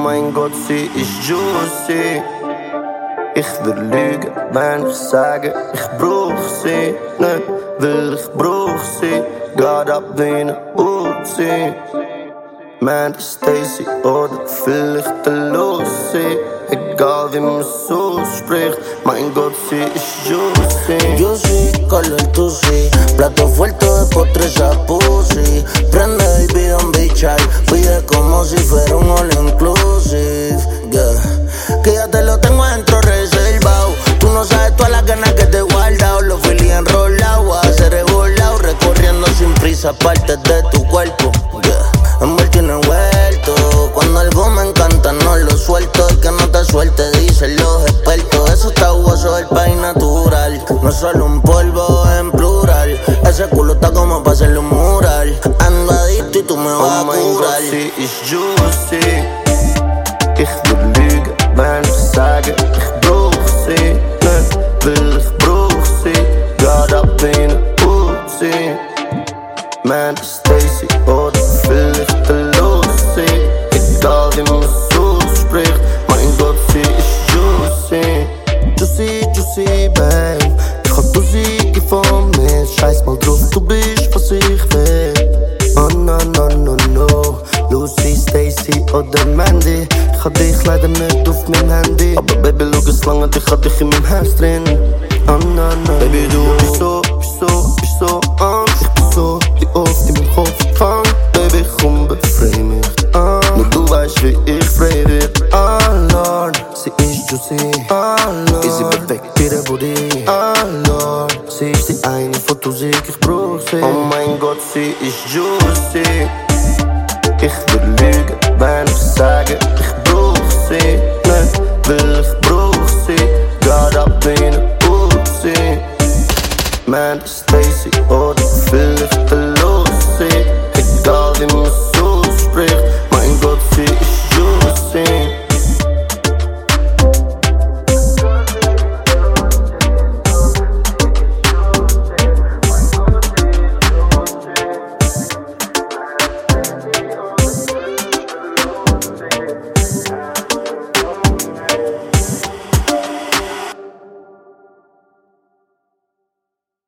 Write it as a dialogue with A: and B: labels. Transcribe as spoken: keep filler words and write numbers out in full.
A: mein Gott, sie ist juicy. Ich will lügen, wenn ich sage, ich brauch sie nicht, will ich brauch sie, geht ab wie ne Uzi. Mandy Stacy oder vielleicht der Lucy, egal wie man es ausspricht, mein Gott, sie ist juicy.
B: Juicy, color tusi, plato fuerte de postre esa pussy. Prende baby, don't be shy, pide como si fuera un all inclusive, yeah. Que ya te lo tengo adentro reservado, tú no sabes todas las ganas que te he guardado. Los Philly enrolados, a hacer volado, recorriendo sin prisa partes de tu cuerpo, yeah. Envuelto y no envuelto, cuando algo me encanta no lo suelto. Y que no te suelte, dicen los expertos. Eso está jugoso del país natural, no es solo un polvo en plural. Ese culo está como para hacerle un mural. Ando adicto y tú me vas
A: oh
B: a curar.
A: Sie ist juicy. Ich will lügen, wenn ich sage, ich brauch sie nicht, will ich brauch sie, geht ab wie ne Uzi. Mandy Stacy oder vielleicht der Lucy, egal wie man es ausspricht, mein Gott, sie ist juicy. Juicy, juicy, babe, ich hab Musik von mir, scheiß mal drauf, du bist, was ich will. Oh no, no, no, no, Lucy, Stacy oder Mandy, ich hab dich leider nicht auf meinem Handy, aber Baby, schau es lange, ich hab dich in meinem Herz drin. Oh no, no, Baby, du bist so, bist so, bist so an, ich bin so, wie oft in meinem Kopf gefangen. Baby, komm, befrei mich an, nur du weißt, wie ich frei wird. Oh Lord, sie ist juicy, oh Lord, ist sie perfekt, ihre Body. Oh Lord, sie ist die eine von Musik, ich brauch sie. Oh mein Gott, sie ist juicy. Ich will lügen, wenn ich sage, ich brauch sie nicht,